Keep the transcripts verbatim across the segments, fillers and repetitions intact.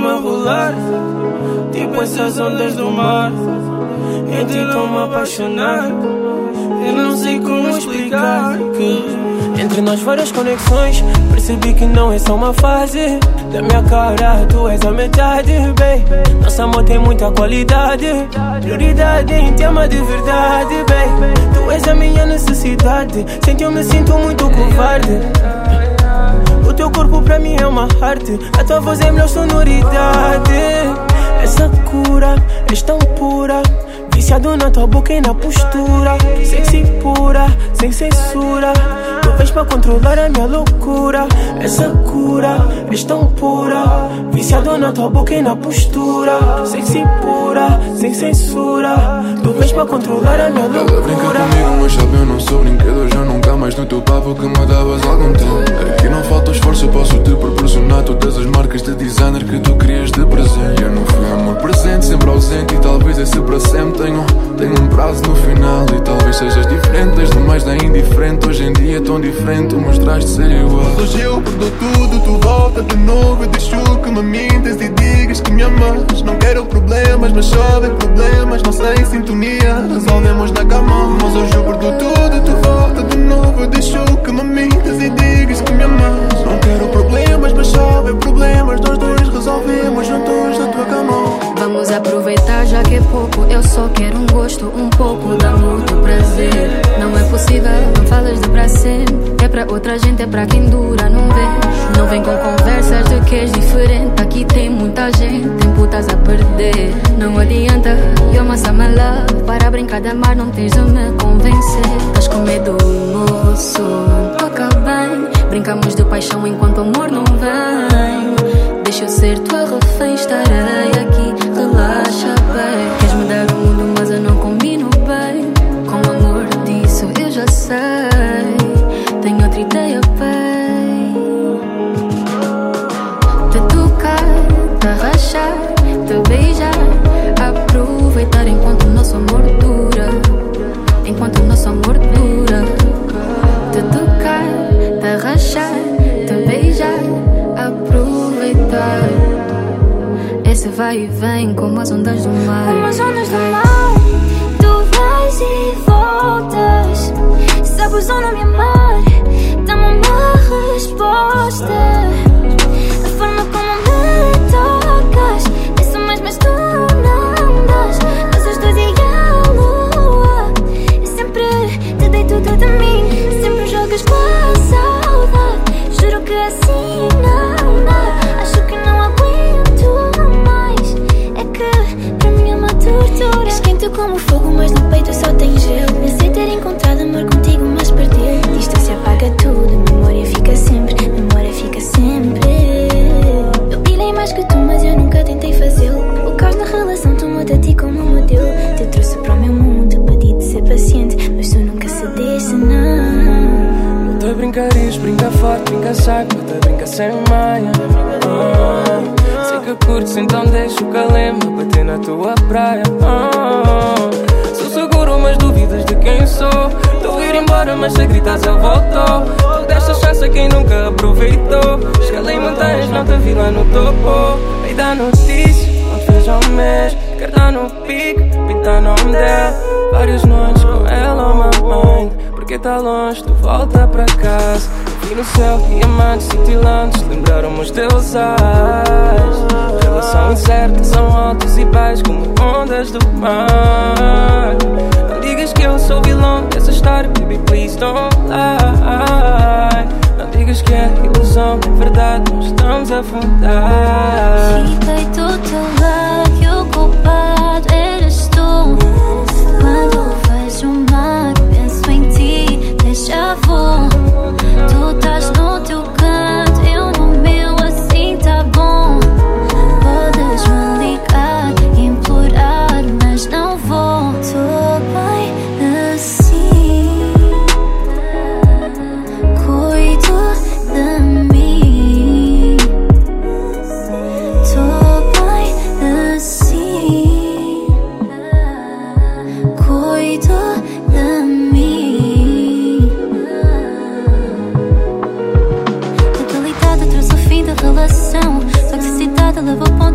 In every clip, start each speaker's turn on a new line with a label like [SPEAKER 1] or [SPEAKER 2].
[SPEAKER 1] deixa-me rolar, tipo essas ondas do mar. Em ti estou-me a apaixonar, eu não sei como explicar que entre nós várias conexões, percebi que não é só uma fase. Da minha cara, tu és a metade, babe. Nosso amor tem muita qualidade, prioridade em tema de verdade, babe. Tu és a minha necessidade, sem ti eu me sinto muito covarde. O teu corpo pra mim é uma arte, a tua voz é a melhor sonoridade. Essa cura, és tão pura, viciado na tua boca e na postura. Sexy pura, sem censura, tu vens pra controlar a minha loucura. Essa cura, és tão pura, viciado na tua boca e na postura. Sexy pura, sem censura, tu vens pra controlar a minha loucura.
[SPEAKER 2] Ela brinca comigo, mas sabe eu não sou brinquedo. Já nunca mais no teu papo que me davas algum tempo. Aqui não falta esforço, eu posso te proporcionar todas as marcas de designer que tu querias de presente. Eu não fui amor presente, sempre ausente, e talvez esse para sempre tenha, tenha um prazo no final. E talvez sejas diferente, desde mais da indiferente. Hoje em dia tão diferente, tu mostraste ser igual.
[SPEAKER 3] Hoje eu perdoo tudo, tu volta de novo. Eu deixo que me mintas e digas que me amas. Não quero problemas, mas só vem problemas. Não sei sintonia, resolvemos na cama. Mas hoje eu perdoo tudo, tu volta de novo. Eu deixo que me mintas e digas que me amas. Não quero problemas, mas só vem problemas. Nós dois resolvemos juntos na tua cama.
[SPEAKER 4] Vamos aproveitar já que é pouco. Eu só quero um gosto, um pouco de amor, do prazer. Não é possível, não falas de pra sempre. É pra outra gente, é pra quem dura, não vê. Não vem com conversas de que és diferente. Aqui tem muita gente, tem putas a perder. Não adianta, you're my summer love. Para brincar de amar não tens de me convencer. Estás com medo, moço, toca bem. Brincamos de paixão enquanto o amor não vem. Deixa eu ser tua refém, estarei aqui, relaxa bem. Queres mudar o mundo mas eu não combino bem. Com amor disso eu já sei. Tenho outra ideia, bem. Te tocar, te rachar, te beijar. Aproveitar enquanto o nosso amor dura. Enquanto o nosso amor dura. Te tocar, te rachar, te beijar. Aproveitar esse vai e vem como as ondas do mar.
[SPEAKER 5] Como as ondas do mar, tu vais e voltas. Sabes ou não me amar, dá-me uma resposta. A forma como me tocas, penso mais mas tu não das. Nós os dois e a lua, eu sempre te dei tudo de mim. Sempre jogas com a saudade, juro que assim não dá. Acho que não aguento mais, é que pra mim é uma tortura. Esquento como fogo, mas no peito só tem gelo. Pensei ter encontrado amor contigo, mas perdeu. Distância apaga tudo, memória fica sempre, memória fica sempre. Eu pilhei mais que tu, mas eu nunca tentei fazê-lo. O caos na relação tomou-te a ti como um modelo. Te trouxe para o meu mundo, pedi-te ser paciente, mas tu nunca cedeste, não.
[SPEAKER 1] Não te brincarias, brinca forte, brinca saco, te brinca sem maia. Ah, sei que curtes, então deixa o calema bater na tua praia. Ah, sou seguro, mas duvidas de quem sou. Tô ir embora, mas se gritas eu volto. Tu deste chance a quem nunca aproveitou. Escalei montanhas, não te vi lá no topo. Vem dar notícia, não te vejo ao mês. Quer dar no pique, pintar nome dela. Vários noites com ela, mamãe. Porque tá longe, tu volta pra casa. Vi no céu, diamantes cintilantes, lembraram-me os teus ais. Relação incerta, são altos e baixos como ondas do mar. Não digas que eu sou vilão dessa história, baby, please don't lie. Não digas que é ilusão, é verdade, nós estamos a afundar.
[SPEAKER 5] Fiquei do teu lado e o culpado eres tu. Quando vejo o mar, penso em ti, déjà vu. Tu estás no teu canto, eu no meu, assim tá bom. Podes me ligar, implorar, mas não vou. Tô bem assim, cuido de mim.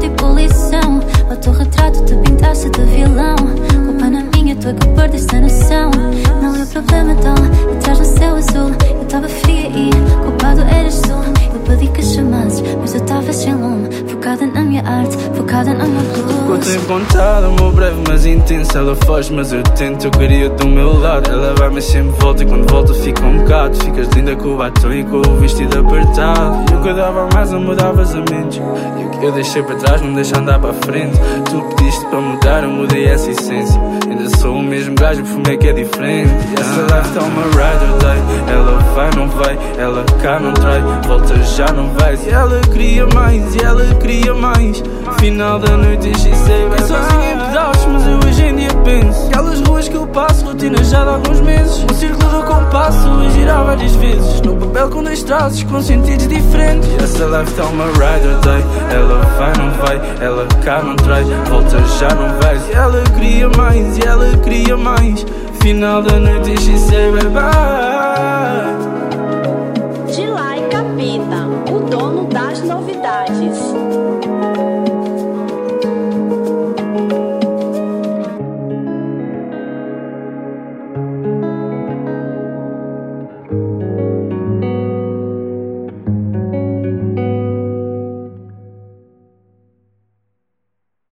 [SPEAKER 5] tipo lição. Ao teu retrato te pintaste de vilão. Culpa na minha, tu é que perdeste a noção. Não é problema então, atrás do céu azul eu tava fria e culpado eras tu. Eu pedi que chamasses, mas eu tava sem lume. Focada na minha arte, focada no meu blues.
[SPEAKER 1] O tempo contado, amor breve mas intenso. Ela foge mas eu tento, eu queria do meu lado. Ela vai mas sempre volta e quando volta fica um bocado. Ficas linda com o batom e com o vestido apertado. Eu cuidava mais, não mudavas a mente. E o que eu deixei para trás não deixa andar para frente. Tu pediste para mudar, eu mudei essa essência. Ainda sou o mesmo gajo, o perfume é que é diferente. Essa life tá uma ride or die. Ela vai, não vai, ela cá não trai. Volta já não vai. E ela queria mais, e ela queria mais. Final da noite e she say bye. Sozinho em pedaços, mas eu hoje em dia penso. Aquelas ruas que eu passo, rotina já de alguns meses. No círculo do compasso, eu girar várias vezes. No papel com dois traços, com sentidos diferentes. E essa life tá uma ride or die. Ela vai, não vai, ela cá não trai. Volta já não vai. E ela queria mais, e ela queria mais. Final da noite e she say bye bye.